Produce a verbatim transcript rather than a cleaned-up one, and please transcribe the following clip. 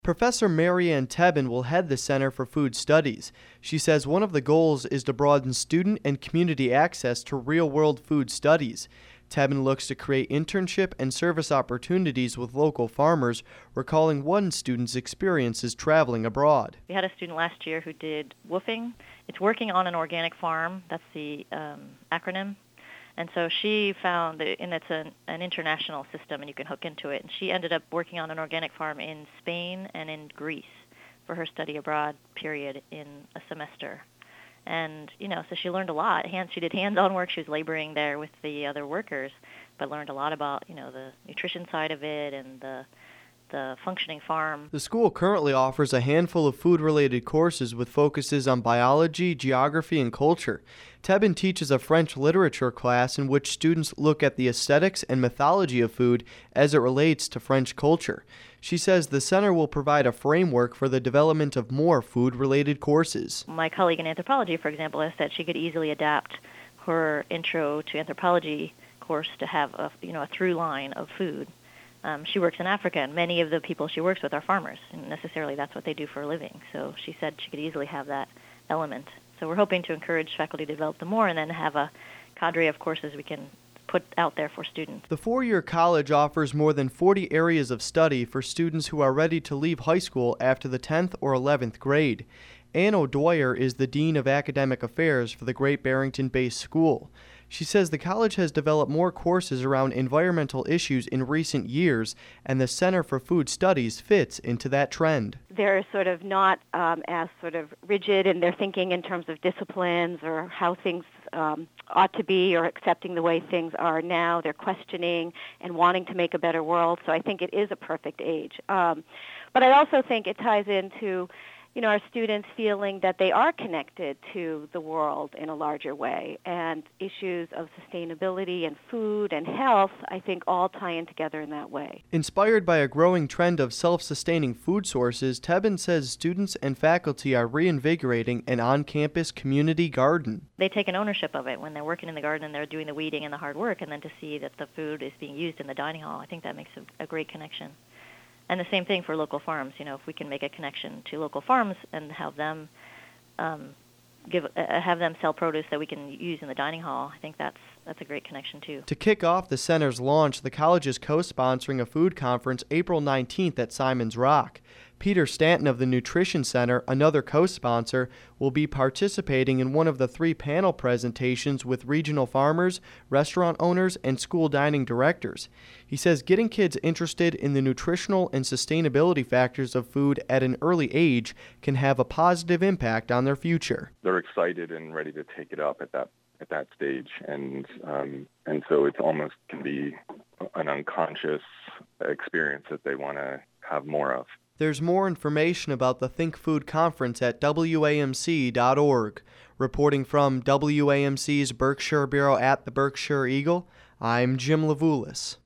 Professor Marianne Tebben will head the Center for Food Studies. She says one of the goals is to broaden student and community access to real-world food studies. Tebben looks to create internship and service opportunities with local farmers, recalling one student's experiences traveling abroad. We had a student last year who did woofing. It's working on an organic farm. That's the um, acronym. And so she found that, and it's an, an international system, and you can hook into it. And she ended up working on an organic farm in Spain and in Greece for her study abroad period in a semester. And, you know, so she learned a lot. Hand, she did hands-on work. She was laboring there with the other workers, but learned a lot about, you know, the nutrition side of it and the the functioning farm. The school currently offers a handful of food-related courses with focuses on biology, geography, and culture. Tebben teaches a French literature class in which students look at the aesthetics and mythology of food as it relates to French culture. She says the center will provide a framework for the development of more food-related courses. My colleague in anthropology, for example, has said she could easily adapt her intro to anthropology course to have a, you know, a through line of food. Um, she works in Africa, and many of the people she works with are farmers, and necessarily that's what they do for a living. So she said she could easily have that element. So we're hoping to encourage faculty to develop them more and then have a cadre of courses we can put out there for students. The four-year college offers more than forty areas of study for students who are ready to leave high school after the tenth or eleventh grade. Ann O'Dwyer is the Dean of Academic Affairs for the Great Barrington-based school. She says the college has developed more courses around environmental issues in recent years, and the Center for Food Studies fits into that trend. They're sort of not um, as sort of rigid in their thinking in terms of disciplines or how things um, ought to be or accepting the way things are now. They're questioning and wanting to make a better world, so I think it is a perfect age. Um, but I also think it ties into you know, our students feeling that they are connected to the world in a larger way. And issues of sustainability and food and health, I think, all tie in together in that way. Inspired by a growing trend of self-sustaining food sources, Tebben says students and faculty are reinvigorating an on-campus community garden. They take an ownership of it when they're working in the garden and they're doing the weeding and the hard work, and then to see that the food is being used in the dining hall, I think that makes a, a great connection. And the same thing for local farms. You know, if we can make a connection to local farms and have them um, give, uh, have them sell produce that we can use in the dining hall, I think that's that's a great connection too. To kick off the center's launch, the college is co-sponsoring a food conference April nineteenth at Simon's Rock. Peter Stanton of the Nutrition Center, another co-sponsor, will be participating in one of the three panel presentations with regional farmers, restaurant owners, and school dining directors. He says getting kids interested in the nutritional and sustainability factors of food at an early age can have a positive impact on their future. They're excited and ready to take it up at that at that stage, and um, and so it almost can be an unconscious experience that they want to have more of. There's more information about the Think Food Conference at W A M C dot org. Reporting from W A M C's Berkshire Bureau at the Berkshire Eagle, I'm Jim Levulis.